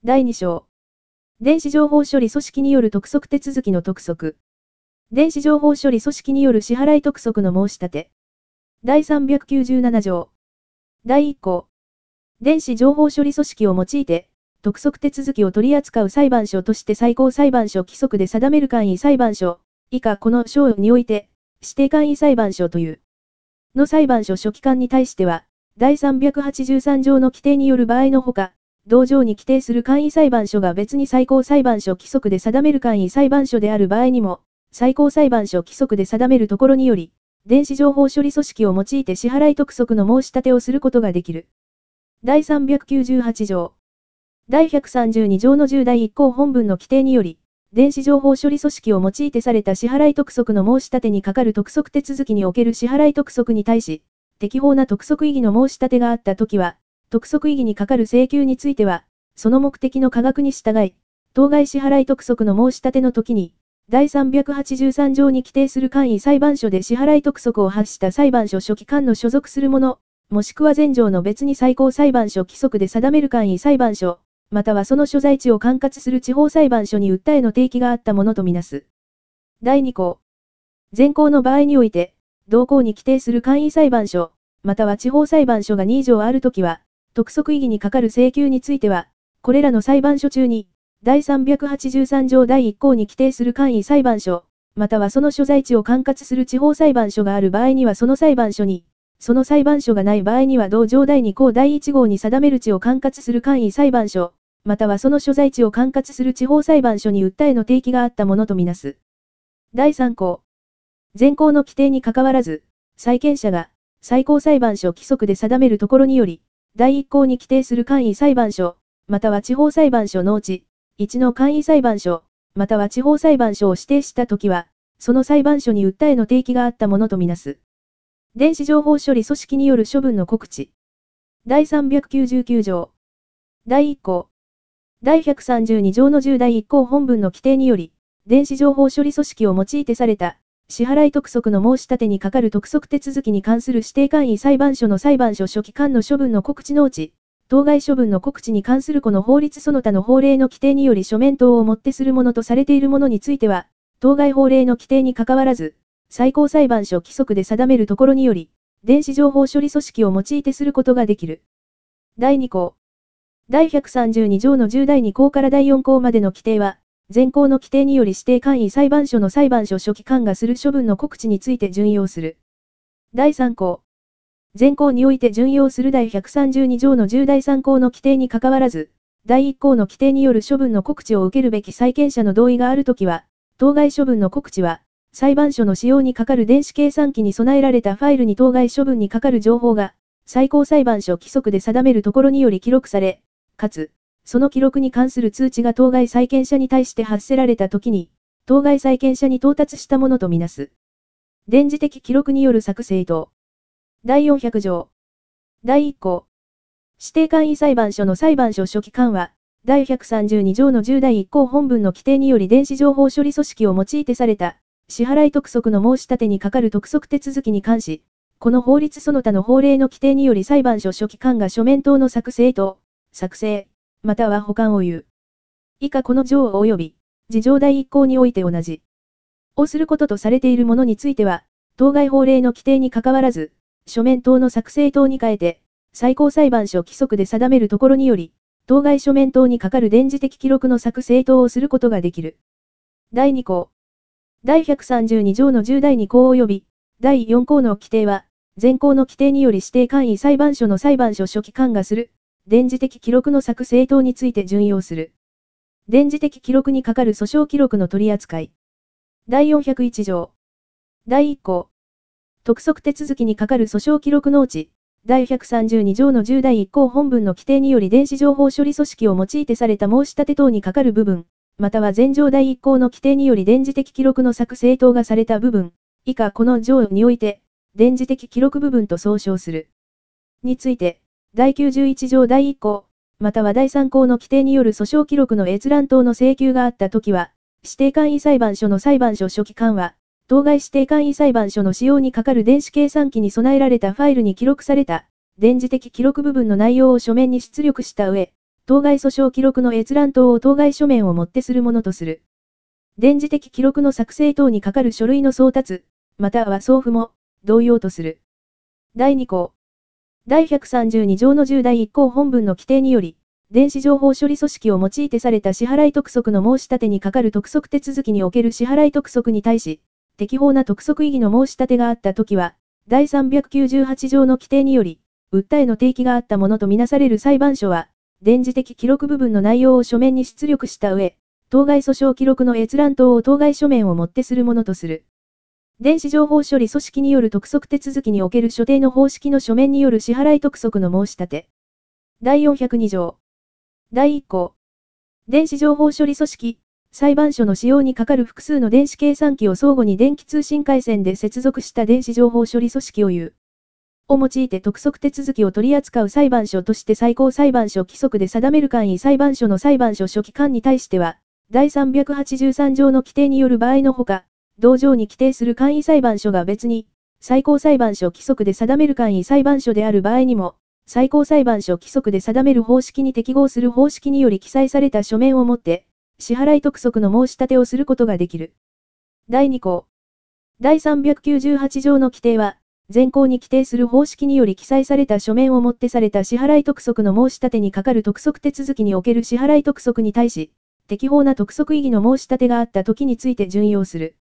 第2章。電子情報処理組織による督促手続きの督促。電子情報処理組織による支払い督促の申し立て。第397条。第1項。電子情報処理組織を用いて、督促手続きを取り扱う裁判所として最高裁判所規則で定める簡易裁判所、以下この章において、指定簡易裁判所という。の裁判所書記官に対しては、第383条の規定による場合のほか、同条に規定する簡易裁判所が別に最高裁判所規則で定める簡易裁判所である場合にも、最高裁判所規則で定めるところにより、電子情報処理組織を用いて支払い督促の申し立てをすることができる。第398条。第132条の10第1項本文の規定により、電子情報処理組織を用いてされた支払い督促の申し立てに係る督促手続きにおける支払い督促に対し、適法な督促異議の申し立てがあったときは、督促異議に係る請求については、その目的の科学に従い、当該支払い督促の申し立てのときに、第383条に規定する簡易裁判所で支払い督促を発した裁判所書記官の所属する者、もしくは前条の別に最高裁判所規則で定める簡易裁判所、またはその所在地を管轄する地方裁判所に訴えの提起があったものとみなす。第2項。前項の場合において、同項に規定する簡易裁判所、または地方裁判所が2以上あるときは、督促異議に係る請求については、これらの裁判所中に、第383条第1項に規定する簡易裁判所、またはその所在地を管轄する地方裁判所がある場合にはその裁判所に、その裁判所がない場合には同条第2項第1号に定める地を管轄する簡易裁判所、またはその所在地を管轄する地方裁判所に訴えの提起があったものとみなす。第3項。前項の規定にかかわらず、債権者が最高裁判所規則で定めるところにより、第1項に規定する簡易裁判所、または地方裁判所のうち、1の簡易裁判所、または地方裁判所を指定したときは、その裁判所に訴えの提起があったものとみなす。電子情報処理組織による処分の告知。第399条。第1項。第132条の10第1項本文の規定により、電子情報処理組織を用いてされた、支払い督促の申し立てに係る督促手続きに関する指定簡易裁判所の裁判所書記官の処分の告知のうち、当該処分の告知に関するこの法律その他の法令の規定により書面等をもってするものとされているものについては、当該法令の規定にかかわらず、最高裁判所規則で定めるところにより、電子情報処理組織を用いてすることができる。第2項。第132条の10第2項から第4項までの規定は、前項の規定により指定簡易裁判所の裁判所書記官がする処分の告知について準用する。第3項。前項において準用する第132条の10第3項の規定にかかわらず、第1項の規定による処分の告知を受けるべき債権者の同意があるときは、当該処分の告知は、裁判所の使用に係る電子計算機に備えられたファイルに当該処分に係る情報が、最高裁判所規則で定めるところにより記録され、かつ、その記録に関する通知が当該債権者に対して発せられたときに、当該債権者に到達したものとみなす。電磁的記録による作成等。第400条。第1項。指定簡易裁判所の裁判所書記官は、第132条の10第1項本文の規定により電子情報処理組織を用いてされた、支払い督促の申し立てに係る督促手続きに関し、この法律その他の法令の規定により裁判所書記官が書面等の作成等、作成、または保管を有。以下この条及び、次条第1項において同じ。をすることとされているものについては、当該法令の規定にかかわらず、書面等の作成等に変えて、最高裁判所規則で定めるところにより、当該書面等に係る電磁的記録の作成等をすることができる。第2項。第132条の10第2項及び、第4項の規定は、前項の規定により指定簡易裁判所の裁判所書記官がする、電磁的記録の作成等について準用する。電磁的記録に係る訴訟記録の取り扱い。第401条。第1項。督促手続きに係る訴訟記録のうち、第132条の10第1項本文の規定により電子情報処理組織を用いてされた申し立て等に係る部分、または前条第1項の規定により電磁的記録の作成等がされた部分、以下この条において、電磁的記録部分と総称する。について、第91条第1項、または第3項の規定による訴訟記録の閲覧等の請求があったときは、指定簡易裁判所の裁判所書記官は、当該指定簡易裁判所の使用に係る電子計算機に備えられたファイルに記録された、電磁的記録部分の内容を書面に出力した上、 当該訴訟記録の閲覧等を当該書面をもってするものとする。電磁的記録の作成等に係る書類の送達、または送付も、同様とする。第2項。第132条の10第1項本文の規定により、電子情報処理組織を用いてされた支払い督促の申し立てに係る督促手続きにおける支払い督促に対し、適法な督促異議の申し立てがあったときは、第398条の規定により、訴えの提起があったものとみなされる裁判所は、電磁的記録部分の内容を書面に出力した上、当該訴訟記録の閲覧等を当該書面をもってするものとする。電子情報処理組織による督促手続きにおける所定の方式の書面による支払い督促の申し立て。第402条。第1項。電子情報処理組織、裁判所の使用に係る複数の電子計算機を相互に電気通信回線で接続した電子情報処理組織を有。を用いて督促手続きを取り扱う裁判所として最高裁判所規則で定める簡易裁判所の裁判所書記官に対しては、第383条の規定による場合のほか、同条に規定する簡易裁判所が別に、最高裁判所規則で定める簡易裁判所である場合にも、最高裁判所規則で定める方式に適合する方式により記載された書面をもって、支払い督促の申し立てをすることができる。第2項。第398条の規定は、前項に規定する方式により記載された書面をもってされた支払い督促の申し立てに係る督促手続きにおける支払い督促に対し、適法な督促異議の申し立てがあったときについて準用する。